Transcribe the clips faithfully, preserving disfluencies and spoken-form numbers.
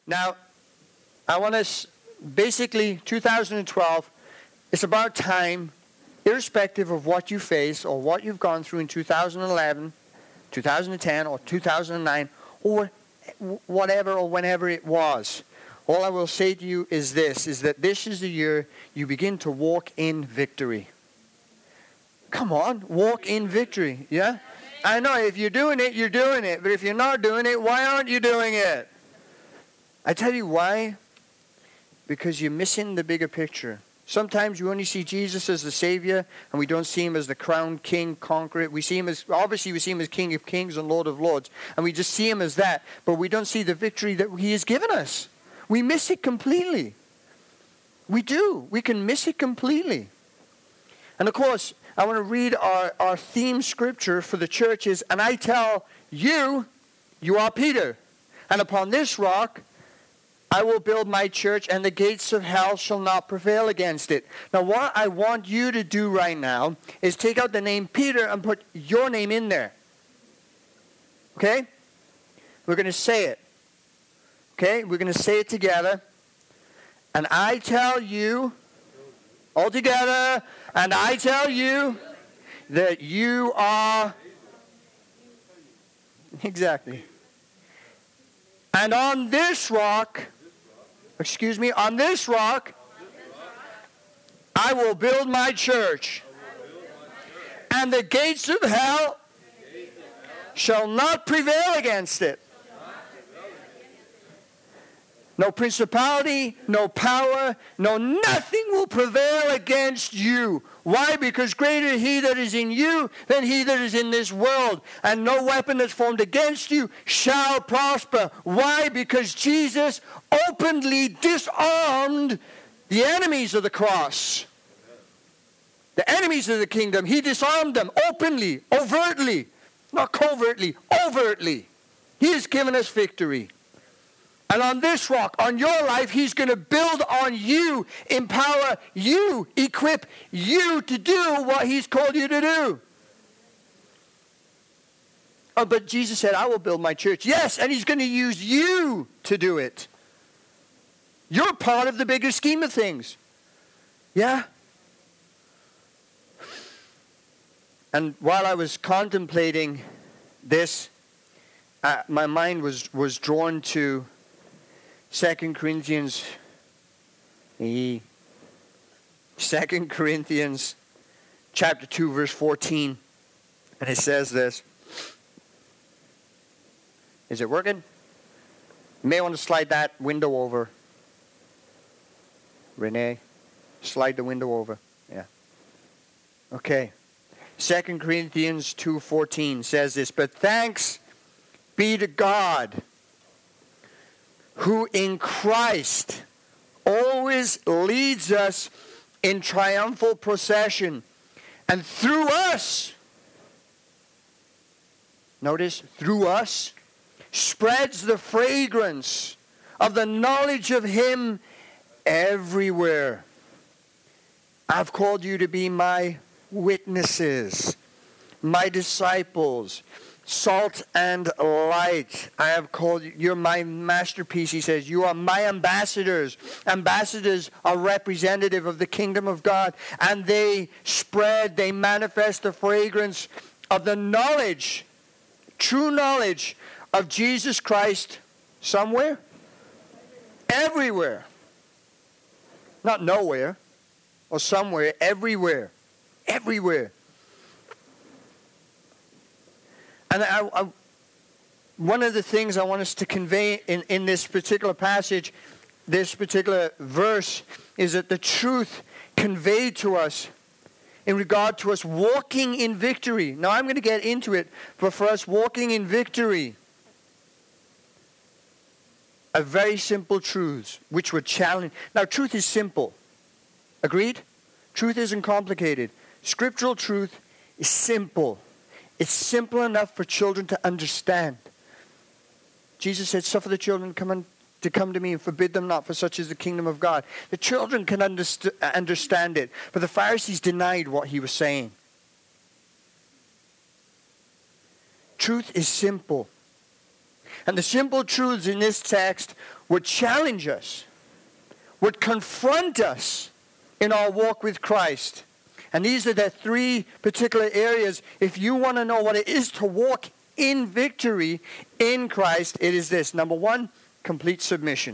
Now, I want to, basically, two thousand twelve, it's about time, irrespective of what you face or what you've gone through in two thousand eleven, two thousand ten, or two thousand nine, or whatever or whenever it was. All I will say to you is this, is that this is the year you begin to walk in victory. Come on, walk in victory, yeah? I know, if you're doing it, you're doing it. But if you're not doing it, why aren't you doing it? I tell you why. Because you're missing the bigger picture. Sometimes you only see Jesus as the Savior, and we don't see him as the crowned King, conqueror. We see him as, obviously we see him as King of Kings and Lord of Lords, and we just see him as that, but we don't see the victory that he has given us. We miss it completely. We do. We can miss it completely. And of course, I want to read our, our theme scripture for the churches, and I tell you, you are Peter, and upon this rock I will build my church, and the gates of hell shall not prevail against it. Now, what I want you to do right now is take out the name Peter and put your name in there. Okay? We're going to say it. Okay? We're going to say it together. And I tell you, all together, and I tell you that you are... Exactly. And on this rock... Excuse me, on this rock, I will build my church, and the gates of hell shall not prevail against it. No principality, no power, no nothing will prevail against you. Why? Because greater he that is in you than he that is in this world. And no weapon that's formed against you shall prosper. Why? Because Jesus openly disarmed the enemies of the cross. The enemies of the kingdom. He disarmed them openly, overtly. Not covertly, overtly. He has given us victory. And on this rock, on your life, he's going to build on you, empower you, equip you to do what he's called you to do. Oh, but Jesus said, I will build my church. Yes, and he's going to use you to do it. You're part of the bigger scheme of things. Yeah? And while I was contemplating this, uh, my mind was, was drawn to Second Corinthians, Second Corinthians chapter two, verse fourteen. And it says this. Is it working? You may want to slide that window over. Renee, slide the window over. Yeah. Okay. Second Corinthians two fourteen says this, but thanks be to God, who in Christ always leads us in triumphal procession, and through us, notice, through us, spreads the fragrance of the knowledge of him everywhere. I've called you to be my witnesses, my disciples, salt and light. I have called you, you're my masterpiece, he says. You are my ambassadors. Ambassadors are representative of the kingdom of God, and they spread, they manifest the fragrance of the knowledge, true knowledge of Jesus Christ somewhere? Everywhere. Not nowhere or somewhere, everywhere. Everywhere. And I, I, one of the things I want us to convey in, in this particular passage, this particular verse, is that the truth conveyed to us in regard to us walking in victory. Now I'm going to get into it, but for us walking in victory, are very simple truths which would challenge. Now truth is simple. Agreed? Truth isn't complicated. Scriptural truth is simple. It's simple enough for children to understand. Jesus said, suffer the children come on, to come to me and forbid them not, for such is the kingdom of God. The children can underst- understand it, but the Pharisees denied what he was saying. Truth is simple. And the simple truths in this text would challenge us, would confront us in our walk with Christ. And these are the three particular areas. If you want to know what it is to walk in victory in Christ, it is this. Number one, complete submission.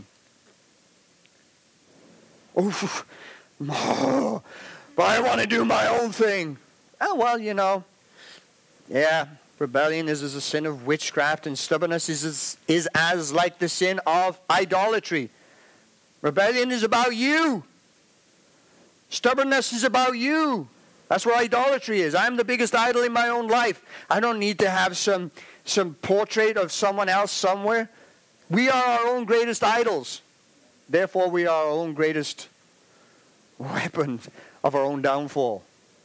Oh, but I want to do my own thing. Oh, well, you know, yeah, rebellion is as a sin of witchcraft, and stubbornness is as, is as like the sin of idolatry. Rebellion is about you. Stubbornness is about you. That's what idolatry is. I'm the biggest idol in my own life. I don't need to have some, some portrait of someone else somewhere. We are our own greatest idols. Therefore, we are our own greatest weapon of our own downfall.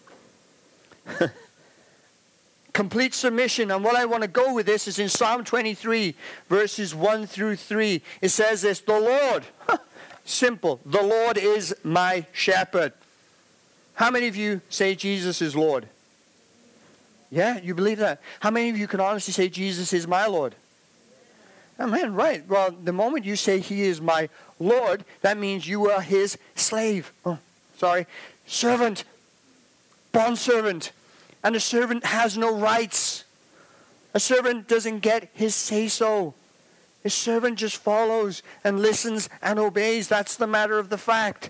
Complete submission. And what I want to go with this is in Psalm twenty-three, verses one through three. It says this, the Lord, simple, the Lord is my shepherd. How many of you say Jesus is Lord? Yeah, you believe that? How many of you can honestly say Jesus is my Lord? Oh man, right. Well, the moment you say he is my Lord, that means you are his slave. Oh, sorry. Servant. Bondservant. And a servant has no rights. A servant doesn't get his say-so. A servant just follows and listens and obeys. That's the matter of the fact.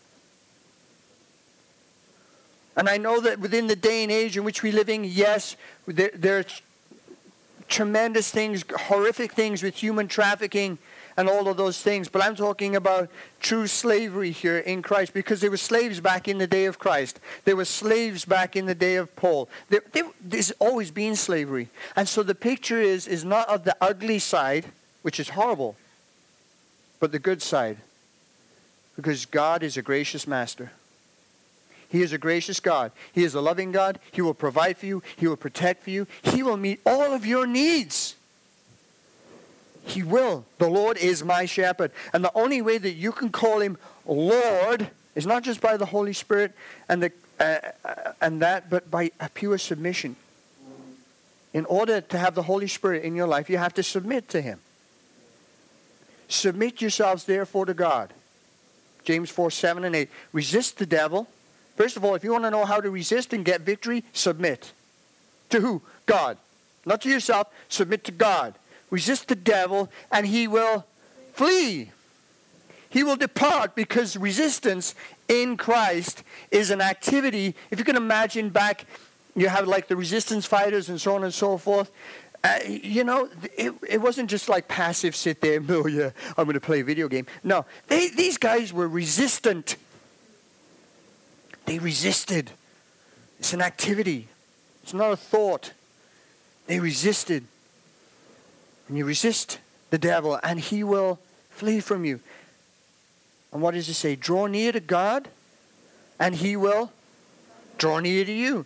And I know that within the day and age in which we live in, yes, there, there are tremendous things, horrific things with human trafficking and all of those things. But I'm talking about true slavery here in Christ, because there were slaves back in the day of Christ. There were slaves back in the day of Paul. There, there, there's always been slavery. And so the picture is, is not of the ugly side, which is horrible, but the good side. Because God is a gracious master. He is a gracious God. He is a loving God. He will provide for you. He will protect for you. He will meet all of your needs. He will. The Lord is my shepherd. And the only way that you can call him Lord is not just by the Holy Spirit and the uh, uh, and that, but by a pure submission. In order to have the Holy Spirit in your life, you have to submit to him. Submit yourselves therefore to God. James four, seven and eight. Resist the devil. First of all, if you want to know how to resist and get victory, submit. To who? God. Not to yourself. Submit to God. Resist the devil and he will flee. He will depart, because resistance in Christ is an activity. If you can imagine back, you have like the resistance fighters and so on and so forth. Uh, you know, it, it wasn't just like passive sit there, oh yeah, I'm going to play a video game. No, they, these guys were resistant. They resisted. It's an activity. It's not a thought. They resisted. And you resist the devil and he will flee from you. And what does it say? Draw near to God and he will draw near to you.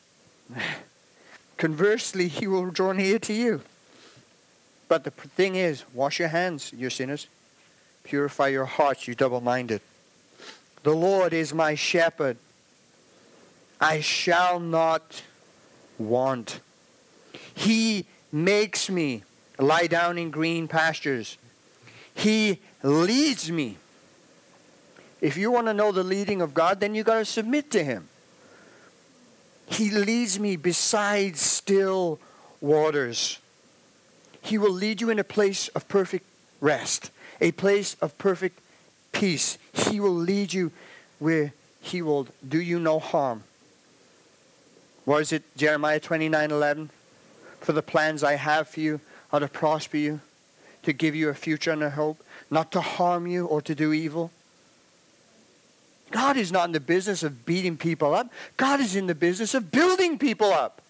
Conversely, he will draw near to you. But the thing is, wash your hands, you sinners. Purify your hearts, you double-minded. The Lord is my shepherd. I shall not want. He makes me lie down in green pastures. He leads me. If you want to know the leading of God, then you got to submit to him. He leads me beside still waters. He will lead you in a place of perfect rest, a place of perfect peace. He will lead you where he will do you no harm. What is it? Jeremiah twenty-nine eleven. For the plans I have for you are to prosper you, to give you a future and a hope, not to harm you or to do evil. God is not in the business of beating people up. God is in the business of building people up.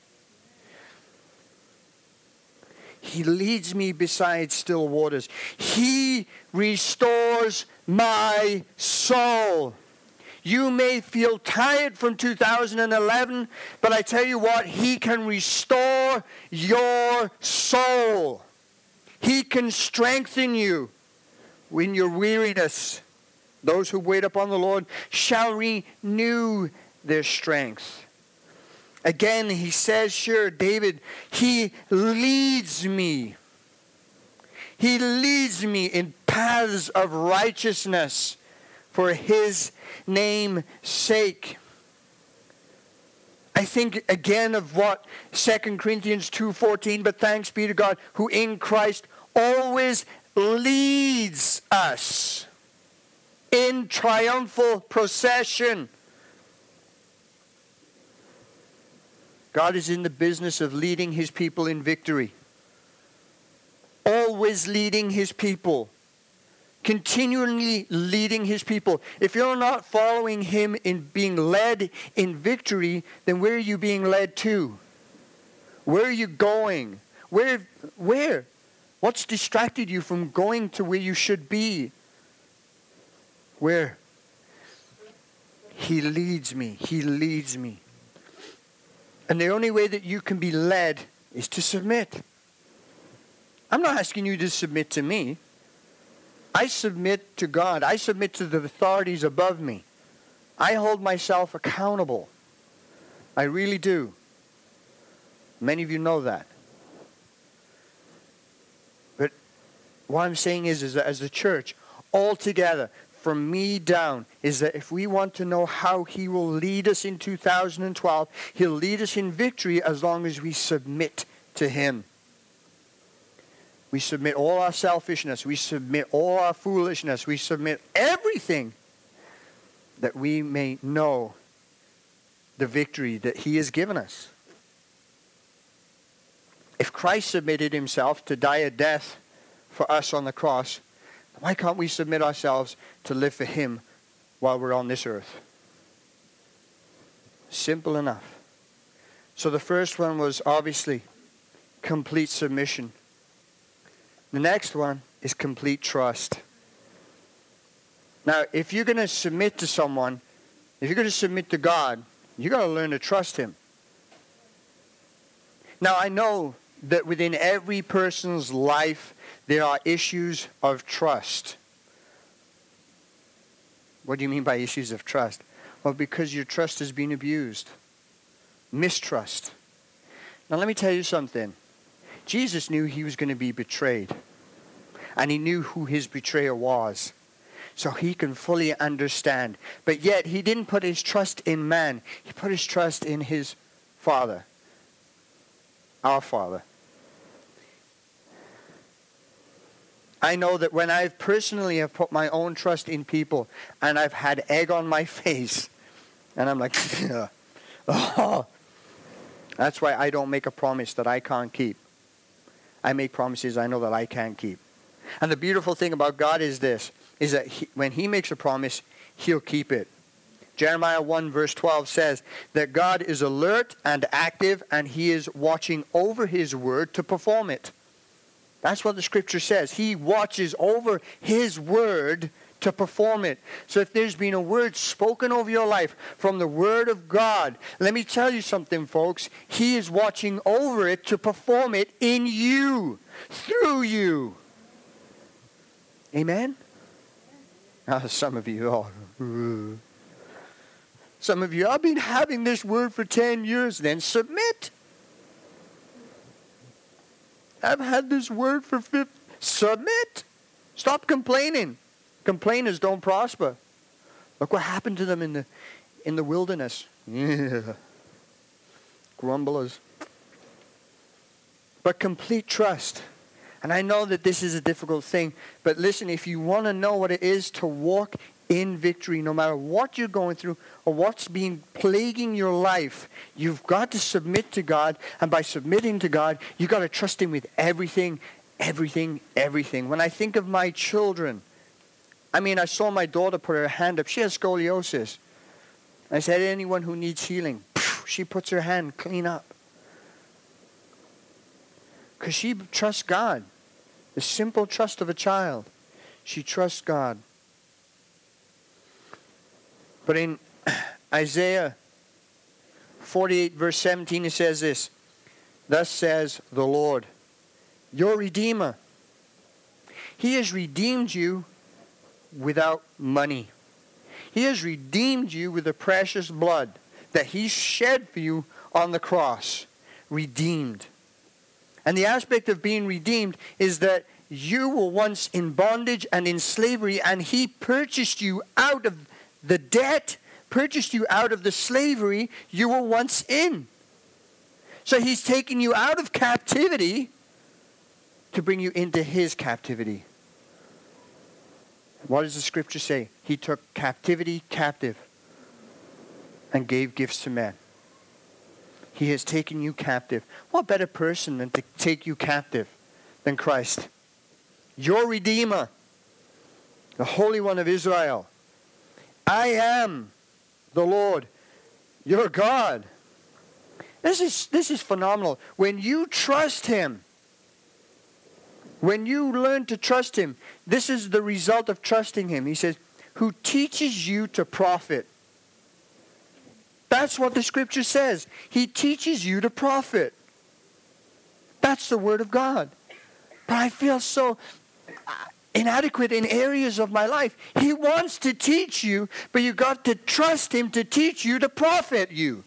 He leads me beside still waters. He restores my soul. You may feel tired from two thousand eleven, but I tell you what, he can restore your soul. He can strengthen you in your weariness. Those who wait upon the Lord shall renew their strength. Again, he says, sure, David, he leads me. He leads me in paths of righteousness for his name's sake. I think again of what Second Corinthians two fourteen, but thanks be to God who in Christ always leads us in triumphal procession. God is in the business of leading his people in victory. Always leading his people. Continually leading his people. If you're not following him in being led in victory, then where are you being led to? Where are you going? Where? Where? What's distracted you from going to where you should be? Where? He leads me. He leads me. And the only way that you can be led is to submit. I'm not asking you to submit to me. I submit to God. I submit to the authorities above me. I hold myself accountable. I really do. Many of you know that. But what I'm saying is, is that as a church, all together, from me down, is that if we want to know how he will lead us in two thousand twelve, he'll lead us in victory as long as we submit to him. We submit all our selfishness. We submit all our foolishness. We submit everything that we may know the victory that he has given us. If Christ submitted himself to die a death for us on the cross, why can't we submit ourselves to live for him while we're on this earth? Simple enough. So the first one was obviously complete submission. The next one is complete trust. Now, if you're going to submit to someone, if you're going to submit to God, you've got to learn to trust him. Now, I know that within every person's life, there are issues of trust. What do you mean by issues of trust? Well, because your trust has been abused. Mistrust. Now, let me tell you something. Jesus knew he was going to be betrayed. And he knew who his betrayer was. So he can fully understand. But yet, he didn't put his trust in man. He put his trust in his Father. Our Father. I know that when I personally have put my own trust in people and I've had egg on my face and I'm like, oh, that's why I don't make a promise that I can't keep. I make promises I know that I can't keep. And the beautiful thing about God is this, is that he, when he makes a promise, he'll keep it. Jeremiah one verse twelve says that God is alert and active and he is watching over his word to perform it. That's what the scripture says. He watches over his word to perform it. So if there's been a word spoken over your life from the word of God, let me tell you something, folks. He is watching over it to perform it in you, through you. Amen? Now, some of you, oh, some of you, I've been having this word for ten years. Then submit. I've had this word for fifty. Submit. Stop complaining. Complainers don't prosper. Look what happened to them in the in the wilderness. Yeah. Grumblers. But complete trust. And I know that this is a difficult thing. But listen, if you want to know what it is to walk in victory, no matter what you're going through or what's been plaguing your life, you've got to submit to God. And by submitting to God, you've got to trust him with everything, everything, everything. When I think of my children, I mean, I saw my daughter put her hand up. She has scoliosis. I said, anyone who needs healing, she puts her hand clean up. Because she trusts God. The simple trust of a child. She trusts God. But in Isaiah forty-eight verse seventeen it says this. Thus says the Lord, your Redeemer. He has redeemed you without money. He has redeemed you with the precious blood that he shed for you on the cross. Redeemed. And the aspect of being redeemed is that you were once in bondage and in slavery, and he purchased you out of the debt, purchased you out of the slavery you were once in. So he's taking you out of captivity to bring you into his captivity. What does the scripture say? He took captivity captive and gave gifts to men. He has taken you captive. What better person than to take you captive than Christ? Your Redeemer, the Holy One of Israel. I am the Lord, your God. This is, this is phenomenal. When you trust him, when you learn to trust him, this is the result of trusting him. He says, who teaches you to profit. That's what the scripture says. He teaches you to profit. That's the word of God. But I feel so inadequate in areas of my life. He wants to teach you, but you got to trust him to teach you to profit you.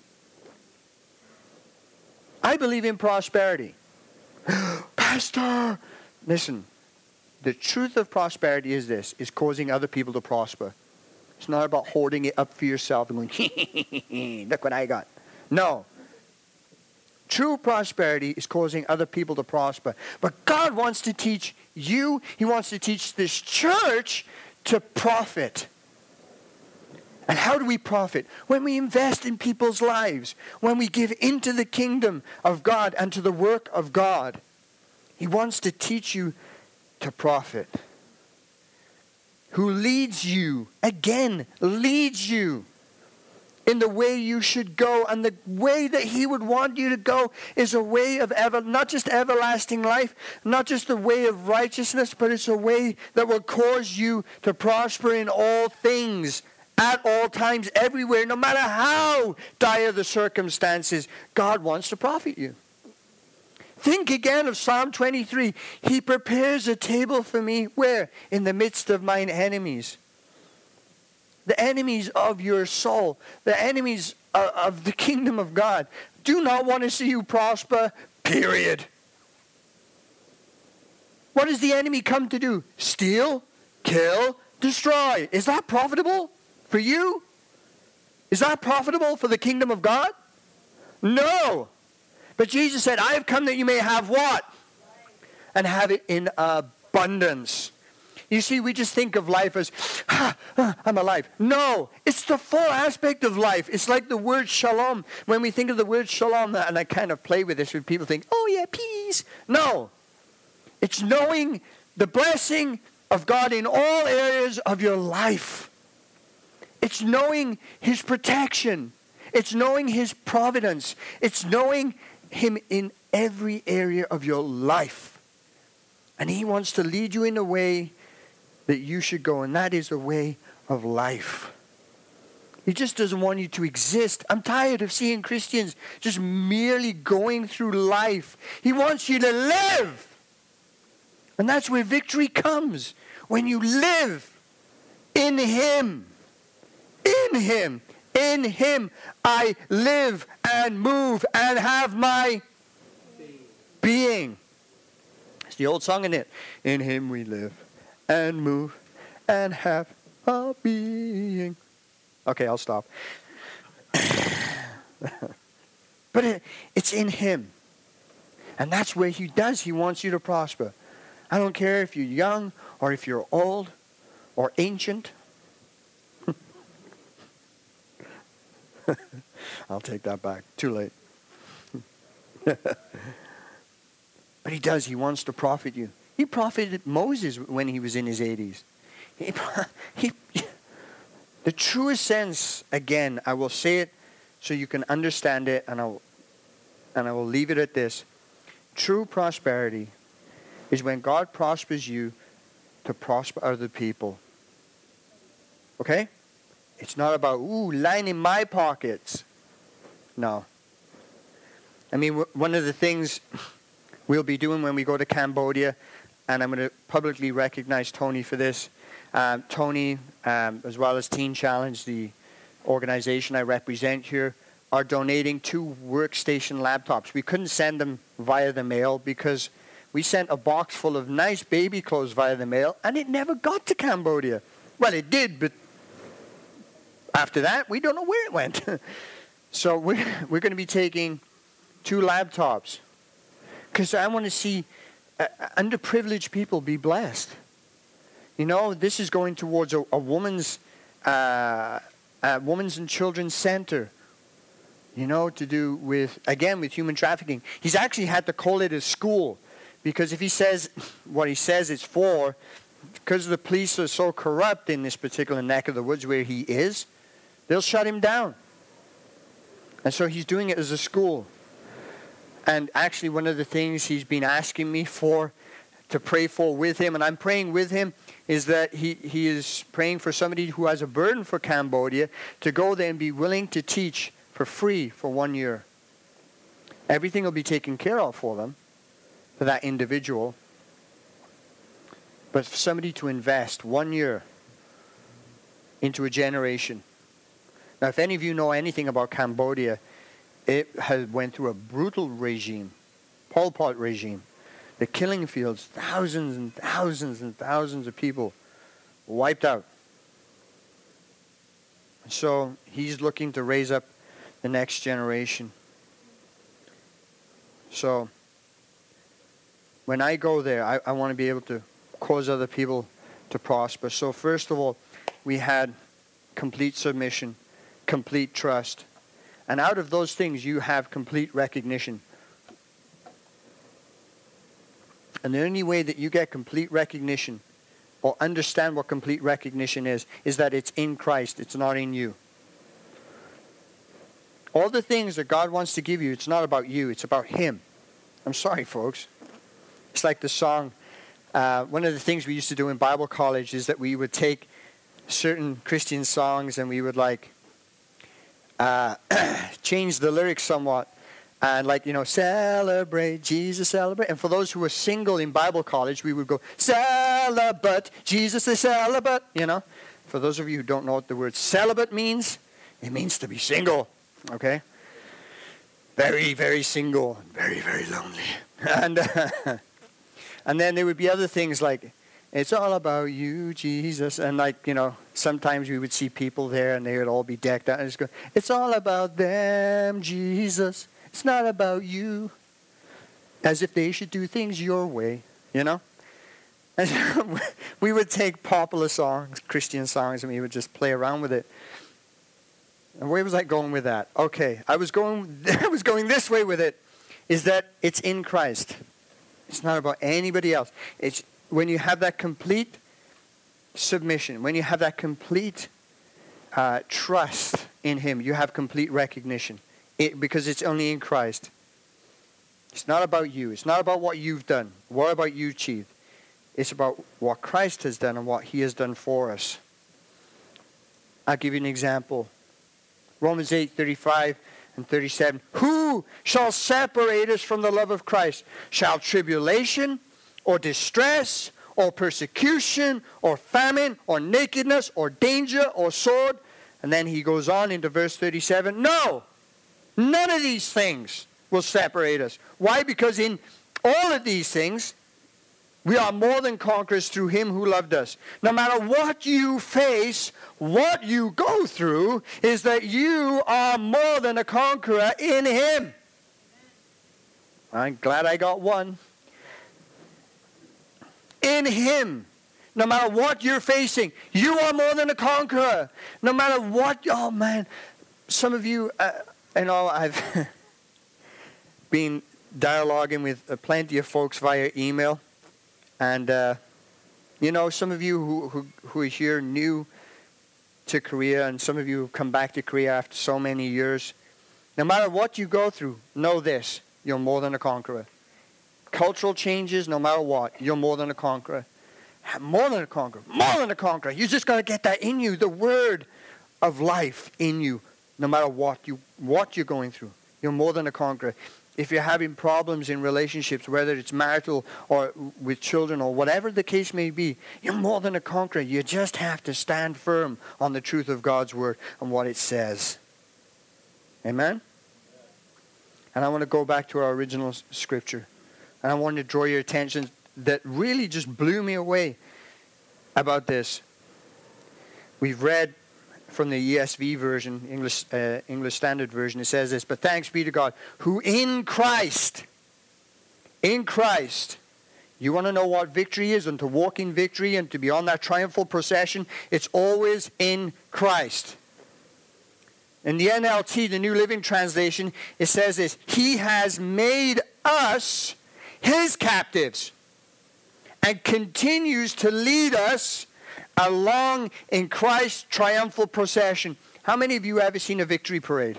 I believe in prosperity. Pastor, listen, the truth of prosperity is this, is causing other people to prosper. It's not about hoarding it up for yourself and going, look what I got. No. True prosperity is causing other people to prosper. But God wants to teach you, he wants to teach this church to profit. And how do we profit? When we invest in people's lives, when we give into the kingdom of God and to the work of God. He wants to teach you to profit. Who leads you, again, leads you in the way you should go. And the way that he would want you to go is a way of ever, not just everlasting life, not just a way of righteousness, but it's a way that will cause you to prosper in all things, at all times, everywhere, no matter how dire the circumstances. God wants to profit you. Think again of Psalm twenty-three. He prepares a table for me, where? In the midst of mine enemies. The enemies of your soul, the enemies of, of the kingdom of God, do not want to see you prosper, period. What does the enemy come to do? Steal, kill, destroy. Is that profitable for you? Is that profitable for the kingdom of God? No. But Jesus said, I have come that you may have what? And have it in abundance. You see, we just think of life as, ah, ah, I'm alive. No, it's the full aspect of life. It's like the word shalom. When we think of the word shalom, and I kind of play with this when people think, oh yeah, peace. No. It's knowing the blessing of God in all areas of your life. It's knowing his protection. It's knowing his providence. It's knowing him in every area of your life. And he wants to lead you in a way that you should go, and that is the way of life. He just doesn't want you to exist. I'm tired of seeing Christians just merely going through life. He wants you to live. And that's where victory comes. When you live in him. In him. In him I live and move and have my being. It's the old song, isn't it? In him we live and move and have our being. Okay, I'll stop. But it, it's in him. And that's where he does. He wants you to prosper. I don't care if you're young or if you're old or ancient. I'll take that back. Too late. But he does. He wants to profit you. He profited Moses when he was in his eighties. He, he, the truest sense, again, I will say it so you can understand it, and I'll, and I will leave it at this. True prosperity is when God prospers you to prosper other people. Okay? It's not about, ooh, lining my pockets. No. I mean, w- one of the things we'll be doing when we go to Cambodia, and I'm going to publicly recognize Tony for this. Um, Tony, um, as well as Teen Challenge, the organization I represent here, are donating two workstation laptops. We couldn't send them via the mail because We sent a box full of nice baby clothes via the mail, and it never got to Cambodia. Well, it did, but after that, we don't know where it went. So we're, we're going to be taking two laptops, because I want to see uh, underprivileged people be blessed. You know, this is going towards a, a woman's, uh, a women's and children's center, you know, to do with, again, with human trafficking. He's actually had to call it a school, because if he says what he says it's for, because the police are so corrupt in this particular neck of the woods where he is, they'll shut him down. And so he's doing it as a school. And actually one of the things he's been asking me for, to pray for with him, and I'm praying with him, is that he, he is praying for somebody who has a burden for Cambodia to go there and be willing to teach for free for one year. Everything will be taken care of for them, for that individual. But for somebody to invest one year into a generation. Now, if any of you know anything about Cambodia, it has went through a brutal regime, Pol Pot regime. The killing fields, thousands and thousands and thousands of people wiped out. So he's looking to raise up the next generation. So when I go there, I, I want to be able to cause other people to prosper. So first of all, we had complete submission, complete trust. And out of those things, you have complete recognition. And the only way that you get complete recognition or understand what complete recognition is, is that it's in Christ. It's not in you. All the things that God wants to give you, it's not about you. It's about Him. I'm sorry, folks. It's like the song. Uh, one of the things we used to do in Bible college is that we would take certain Christian songs and we would like uh, change the lyrics somewhat. And like, you know, celebrate, Jesus celebrate. And for those who were single in Bible college, we would go, celibate, Jesus is celibate, you know. For those of you who don't know what the word celibate means, it means to be single, okay? Very, very single, very, very lonely. And, uh, and then there would be other things like, it's all about you, Jesus. And like, you know, sometimes we would see people there and they would all be decked out and just go, it's all about them, Jesus. It's not about you. As if they should do things your way, you know? And we would take popular songs, Christian songs, and we would just play around with it. And where was I going with that? Okay, I was going I was going this way with it, is that it's in Christ. It's not about anybody else. It's when you have that complete submission, when you have that complete uh, trust in Him, you have complete recognition. It, because it's only in Christ. It's not about you. It's not about what you've done. What about you, Chief? It's about what Christ has done and what He has done for us. I'll give you an example. Romans eight, thirty-five and thirty-seven. Who shall separate us from the love of Christ? Shall tribulation or distress or persecution or famine or nakedness or danger or sword? And then he goes on into verse thirty-seven. No! None of these things will separate us. Why? Because in all of these things, we are more than conquerors through Him who loved us. No matter what you face, what you go through, is that you are more than a conqueror in Him. I'm glad I got one. In Him. No matter what you're facing, you are more than a conqueror. No matter what, oh man, some of you... Uh, You know, I've been dialoguing with plenty of folks via email. And, uh, you know, some of you who, who, who are here new to Korea, and some of you who come back to Korea after so many years, no matter what you go through, know this, you're more than a conqueror. Cultural changes, no matter what, you're more than a conqueror. More than a conqueror. More than a conqueror. You just got to get that in you, the word of life in you. No matter what you what you're going through, you're more than a conqueror. If you're having problems in relationships, whether it's marital or with children or whatever the case may be, you're more than a conqueror. You just have to stand firm on the truth of God's word and what it says. Amen? And I want to go back to our original scripture. And I want to draw your attention that really just blew me away about this. We've read from the E S V version, English uh, English Standard Version, it says this, but thanks be to God, who in Christ, in Christ, you want to know what victory is and to walk in victory and to be on that triumphal procession, it's always in Christ. In the N L T, the New Living Translation, it says this, he has made us his captives and continues to lead us along in Christ's triumphal procession. How many of you ever seen a victory parade?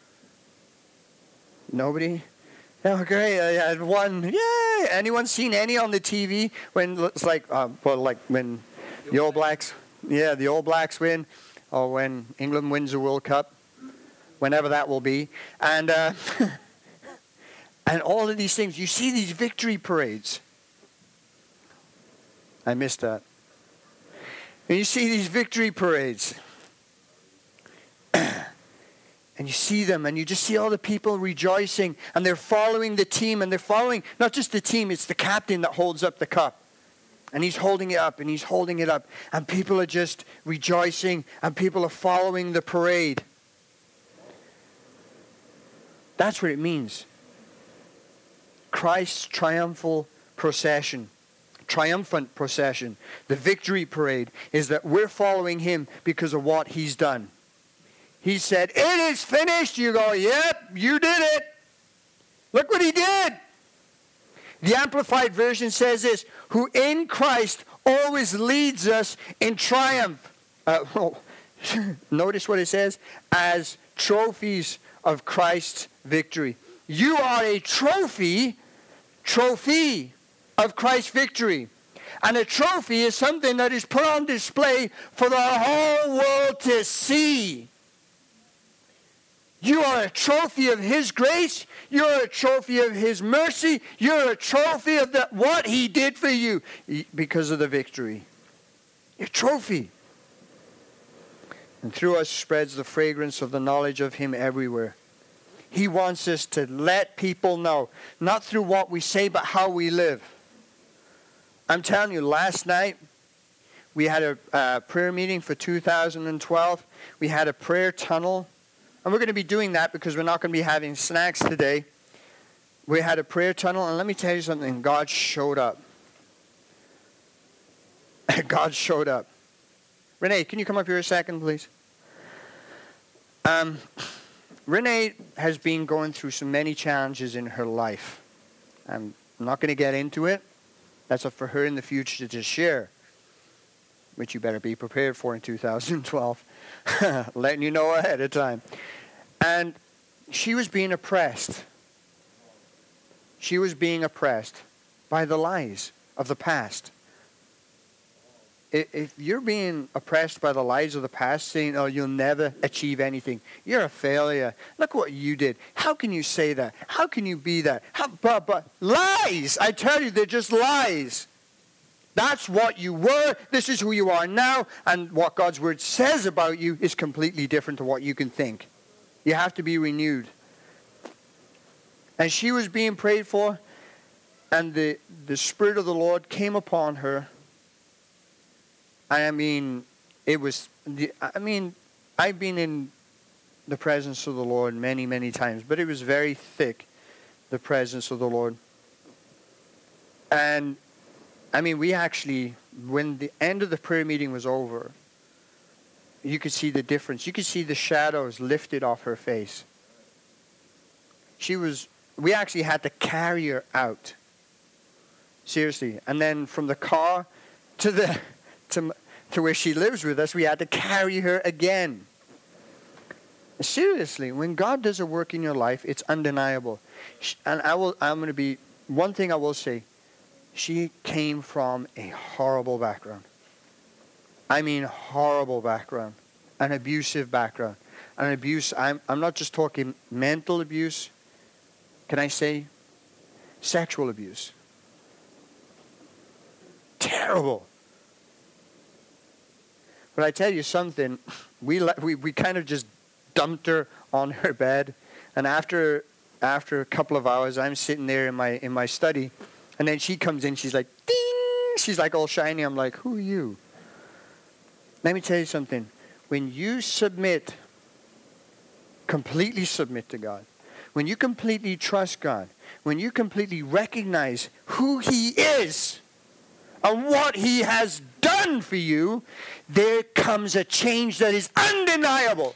Nobody? Oh, great. I had one. Yay! Anyone seen any on the T V when it's like, uh, well, like when the All Blacks, yeah, the All Blacks win, or when England wins the World Cup, whenever that will be, and uh, and all of these things. You see these victory parades. I missed that. And you see these victory parades. And you see them, and you just see all the people rejoicing, and they're following the team, and they're following, not just the team, it's the captain that holds up the cup. And he's holding it up, and he's holding it up, and people are just rejoicing, and people are following the parade. That's what it means. Christ's triumphal procession. Triumphant procession, the victory parade, is that we're following him because of what he's done. He said, it is finished. You go, yep, you did it. Look what he did. The Amplified Version says this, who in Christ always leads us in triumph. Uh, oh, notice what it says, as trophies of Christ's victory. You are a trophy, trophy of Christ's victory. And a trophy is something that is put on display for the whole world to see. You are a trophy of his grace. You're a trophy of his mercy. You're a trophy of the, what he did for you because of the victory. You're a trophy. And through us spreads the fragrance of the knowledge of him everywhere. He wants us to let people know, not through what we say, but how we live. I'm telling you, last night, we had a uh, prayer meeting for two thousand twelve. We had a prayer tunnel. And we're going to be doing that because we're not going to be having snacks today. We had a prayer tunnel, and let me tell you something. God showed up. God showed up. Renee, can you come up here a second, please? Um, Renee has been going through so many challenges in her life. I'm not going to get into it. That's up for her in the future to share, which you better be prepared for in two thousand twelve. Letting you know ahead of time. And she was being oppressed. She was being oppressed by the lies of the past. If you're being oppressed by the lies of the past, saying, oh, you'll never achieve anything. You're a failure. Look what you did. How can you say that? How can you be that? How, but, but, lies! I tell you, they're just lies. That's what you were. This is who you are now. And what God's word says about you is completely different to what you can think. You have to be renewed. And she was being prayed for. And the, the Spirit of the Lord came upon her. I mean, it was, the, I mean, I've been in the presence of the Lord many, many times. But it was very thick, the presence of the Lord. And I mean, we actually, when the end of the prayer meeting was over, you could see the difference. You could see the shadows lifted off her face. She was, we actually had to carry her out. Seriously. And then from the car to the, to, to where she lives with us, we had to carry her again. Seriously, when God does a work in your life, it's undeniable. And I will, I'm going to be, one thing I will say, she came from a horrible background. I mean horrible background. An abusive background. An abuse, I'm, I'm not just talking mental abuse. Can I say sexual abuse? Terrible. But I tell you something, we, we, we kind of just dumped her on her bed. And after after a couple of hours, I'm sitting there in my in my study, and then she comes in. She's like, ding! She's like all shiny. I'm like, who are you? Let me tell you something. When you submit, completely submit to God, when you completely trust God, when you completely recognize who He is and what He has done for you, there comes a change that is undeniable.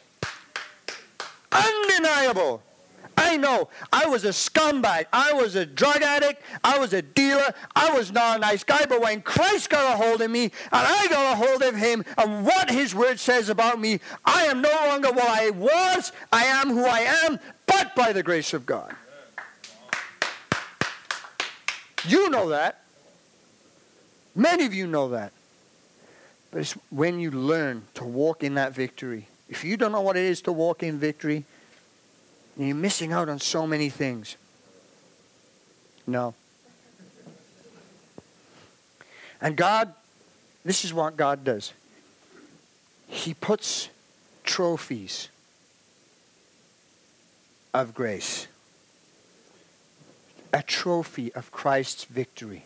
Undeniable. I know. I was a scumbag. I was a drug addict. I was a dealer. I was not a nice guy. But when Christ got a hold of me, and I got a hold of Him, and what His Word says about me, I am no longer what I was. I am who I am, but by the grace of God. You know that. Many of you know that. But it's when you learn to walk in that victory. If you don't know what it is to walk in victory, you're missing out on so many things. No. And God, this is what God does. He puts trophies of grace. A trophy of Christ's victory.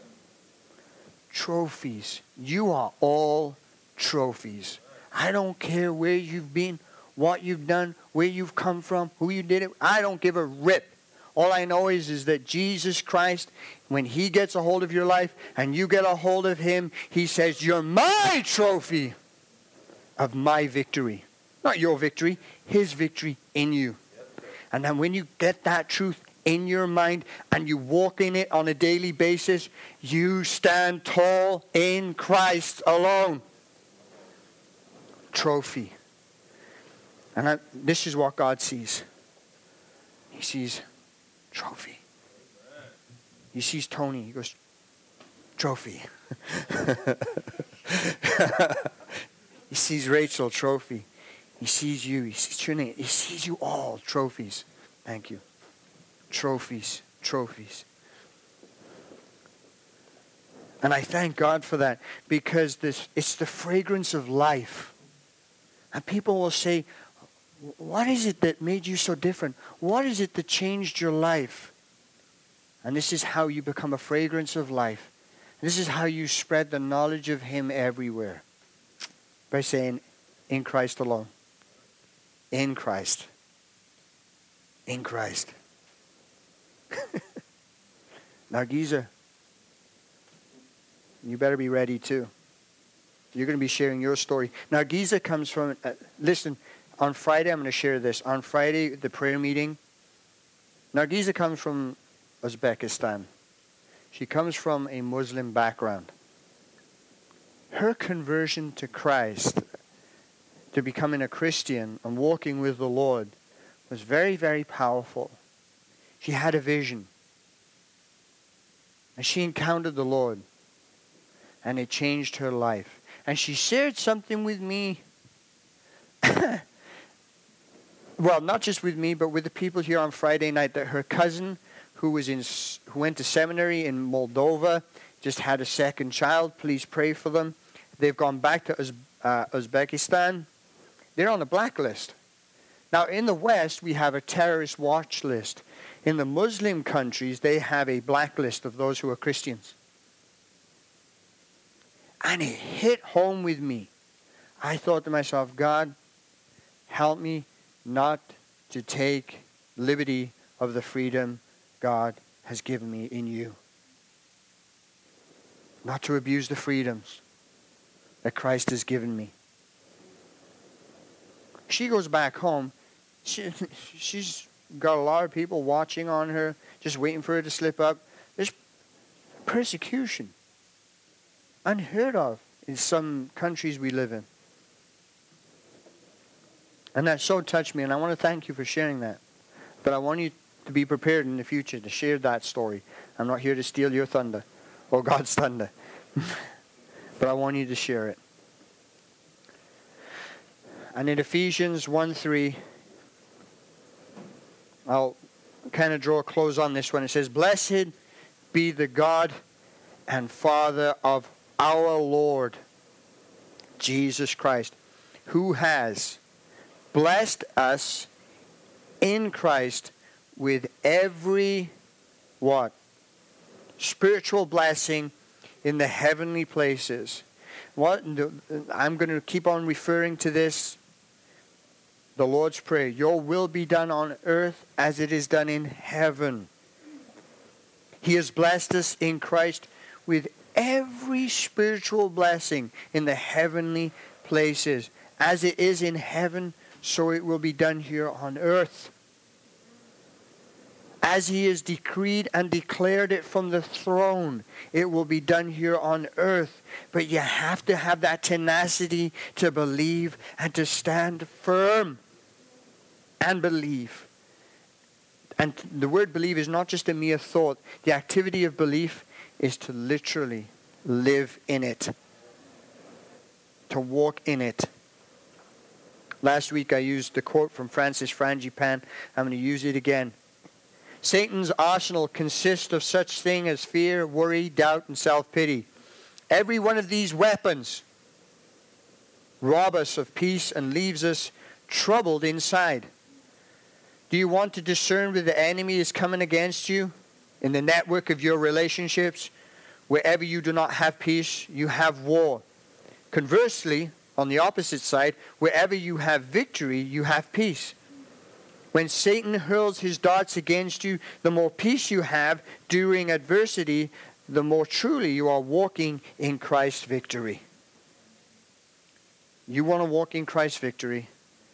Trophies. You are all trophies. I don't care where you've been, what you've done, where you've come from, who you did it. I don't give a rip. All I know is, is that Jesus Christ, when He gets a hold of your life and you get a hold of Him, He says, you're my trophy of my victory. Not your victory, His victory in you. And then when you get that truth in your mind and you walk in it on a daily basis, you stand tall in Christ alone. Trophy. And I, this is what God sees. He sees trophy. He sees Tony. He goes, trophy. He sees Rachel, trophy. He sees you. He sees Trinity. He sees you all, trophies. Thank you. Trophies. Trophies. And I thank God for that, because this it's the fragrance of life. And people will say, what is it that made you so different? What is it that changed your life? And this is how you become a fragrance of life. This is how you spread the knowledge of Him everywhere. By saying, in Christ alone. In Christ. In Christ. Nargiza, you better be ready too. You're going to be sharing your story. Nargiza comes from, uh, listen, on Friday, I'm going to share this. On Friday, the prayer meeting, Nargiza comes from Uzbekistan. She comes from a Muslim background. Her conversion to Christ, to becoming a Christian and walking with the Lord, was very, very powerful. She had a vision. And she encountered the Lord. And it changed her life. And she shared something with me. Well, not just with me, but with the people here on Friday night, that her cousin, who was in, who went to seminary in Moldova, just had a second child. Please pray for them. They've gone back to Uz, uh, Uzbekistan. They're on a blacklist. Now, in the West, we have a terrorist watch list. In the Muslim countries, they have a blacklist of those who are Christians. And it hit home with me. I thought to myself, God, help me not to take liberty of the freedom God has given me in you. Not to abuse the freedoms that Christ has given me. She goes back home. She, she's got a lot of people watching on her, just waiting for her to slip up. There's persecution. Unheard of in some countries we live in. And that so touched me, and I want to thank you for sharing that. But I want you to be prepared in the future to share that story. I'm not here to steal your thunder or God's thunder. But I want you to share it. And in Ephesians one three, I'll kind of draw a close on this one. It says, blessed be the God and Father of our Lord Jesus Christ, who has blessed us in Christ with every what? Spiritual blessing in the heavenly places. What I'm going to keep on referring to this. The Lord's Prayer. Your will be done on earth as it is done in heaven. He has blessed us in Christ with every spiritual blessing in the heavenly places. As it is in heaven, so it will be done here on earth. As He has decreed and declared it from the throne, it will be done here on earth. But you have to have that tenacity to believe and to stand firm and believe. And the word believe is not just a mere thought. The activity of belief is to literally live in it. To walk in it. Last week I used the quote from Francis Frangipane. I'm going to use it again. Satan's arsenal consists of such things as fear, worry, doubt, and self-pity. Every one of these weapons rob us of peace and leaves us troubled inside. Do you want to discern where the enemy is coming against you? In the network of your relationships, wherever you do not have peace, you have war. Conversely, on the opposite side, wherever you have victory, you have peace. When Satan hurls his darts against you, the more peace you have during adversity, the more truly you are walking in Christ's victory. You want to walk in Christ's victory?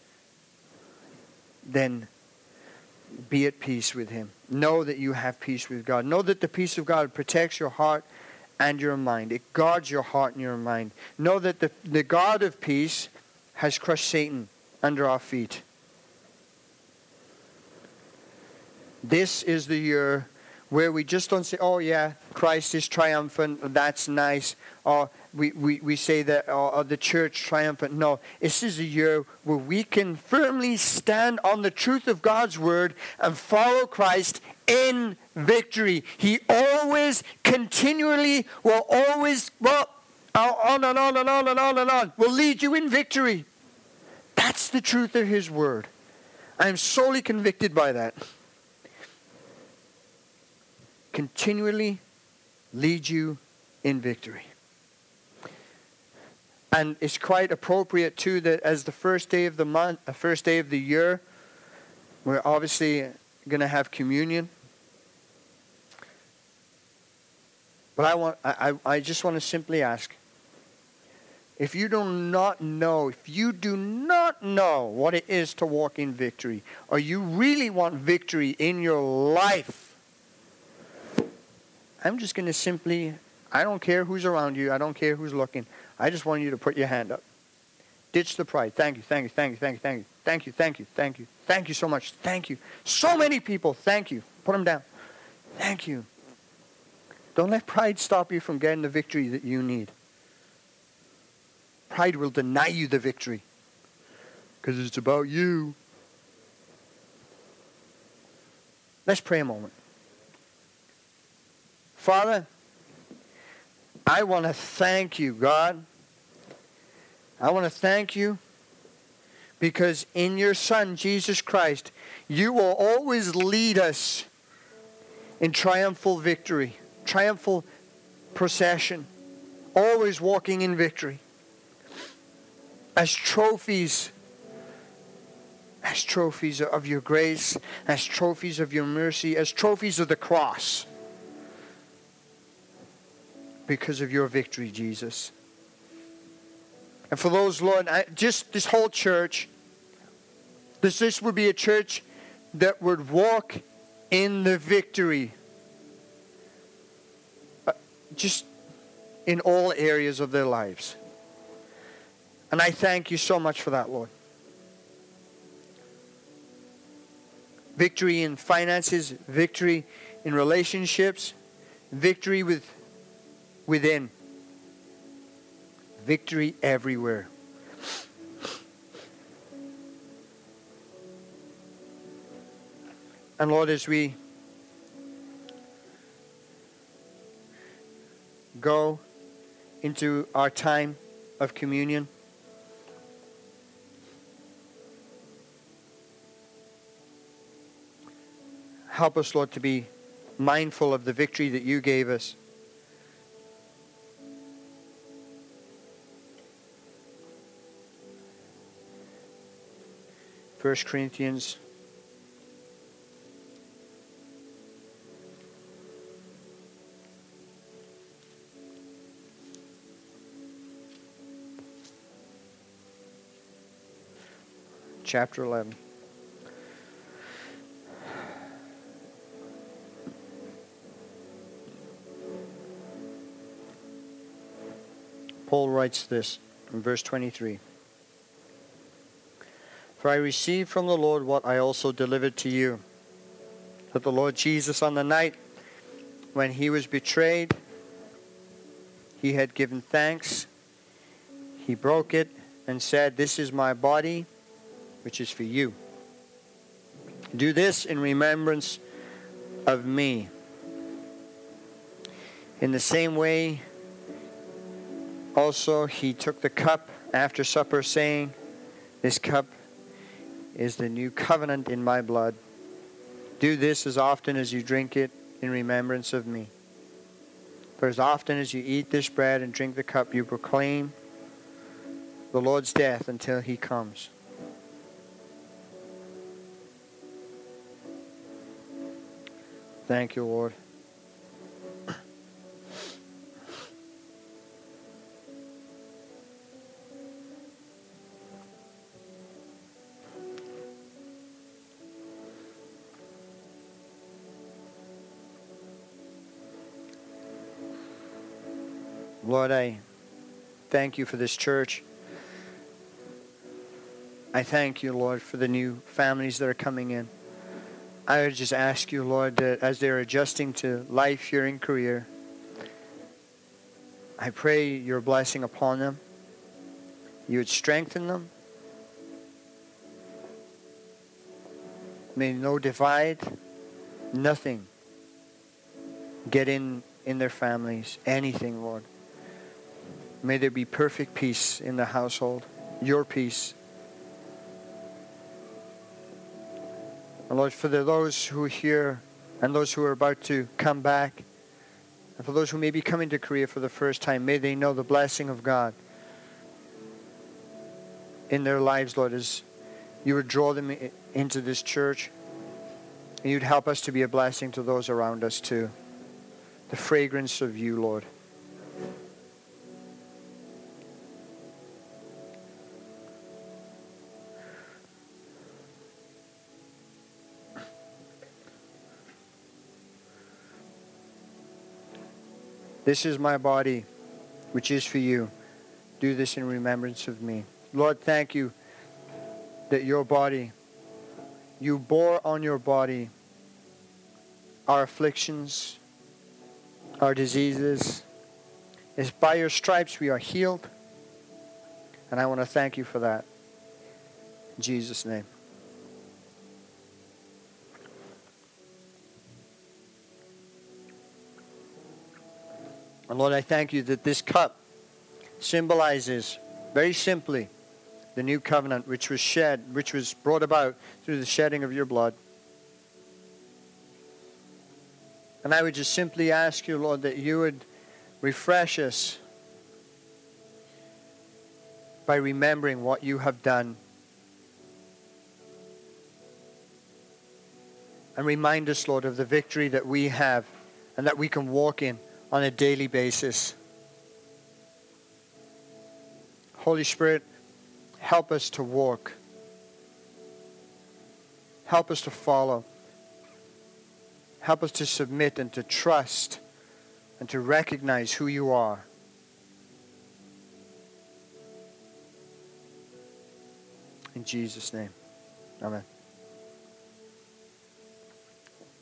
Then be at peace with Him. Know that you have peace with God. Know that the peace of God protects your heart and your mind. It guards your heart and your mind. Know that the, the God of peace has crushed Satan under our feet. This is the year where we just don't say, oh yeah, Christ is triumphant, that's nice. Or we, we, we say that or, or the church triumphant. No, this is a year where we can firmly stand on the truth of God's word and follow Christ in victory. He always, continually, will always, well, on and on and on and on and on, will lead you in victory. That's the truth of His word. I am solely convicted by that. Continually lead you in victory. And it's quite appropriate too that as the first day of the month, the first day of the year, we're obviously going to have communion. But I want, I, I just want to simply ask, if you do not know, if you do not know what it is to walk in victory, or you really want victory in your life, I'm just going to simply, I don't care who's around you. I don't care who's looking. I just want you to put your hand up. Ditch the pride. Thank you, thank you, thank you, thank you, thank you. Thank you, thank you, thank you. Thank you so much. Thank you. So many people. Thank you. Put them down. Thank you. Don't let pride stop you from getting the victory that you need. Pride will deny you the victory. Because it's about you. Let's pray a moment. Father, I want to thank you, God. I want to thank you because in your Son, Jesus Christ, you will always lead us in triumphal victory, triumphal procession, always walking in victory. As trophies, as trophies of your grace, as trophies of your mercy, as trophies of the cross. Because of your victory, Jesus. And for those, Lord, I, just this whole church, this, this would be a church that would walk in the victory. Uh, just in all areas of their lives. And I thank you so much for that, Lord. Victory in finances, victory in relationships, victory with within. Victory everywhere. And Lord, as we go into our time of communion, Help us, Lord, to be mindful of the victory that you gave us. First Corinthians chapter eleven. Paul writes this in verse twenty-three. For I received from the Lord what I also delivered to you, that the Lord Jesus on the night when he was betrayed, he had given thanks, he broke it and said, "This is my body, which is for you. Do this in remembrance of me." In the same way, also he took the cup after supper, saying, "This cup is the new covenant in my blood. Do this as often as you drink it in remembrance of me. For as often as you eat this bread and drink the cup, you proclaim the Lord's death until he comes." Thank you, Lord. Lord, I thank you for this church. I thank you, Lord, for the new families that are coming in. I would just ask you, Lord, that as they're adjusting to life here in Korea, I pray your blessing upon them. You would strengthen them. May no divide, nothing get in in their families, anything, Lord. May there be perfect peace in the household, your peace. And Lord, for the, those who are here and those who are about to come back, and for those who may be coming to Korea for the first time, may they know the blessing of God in their lives, Lord, as you would draw them into this church. And you'd help us to be a blessing to those around us too. The fragrance of you, Lord. This is my body, which is for you. Do this in remembrance of me. Lord, thank you that your body, you bore on your body our afflictions, our diseases. It's by your stripes we are healed. And I want to thank you for that. In Jesus' name. And Lord, I thank you that this cup symbolizes, very simply, the new covenant which was shed, which was brought about through the shedding of your blood. And I would just simply ask you, Lord, that you would refresh us by remembering what you have done. And remind us, Lord, of the victory that we have and that we can walk in on a daily basis. Holy Spirit, help us to walk. Help us to follow. Help us to submit and to trust and to recognize who you are. In Jesus' name, amen.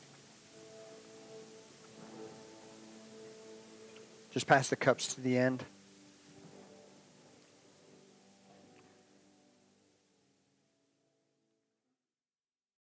Just pass the cups to the end.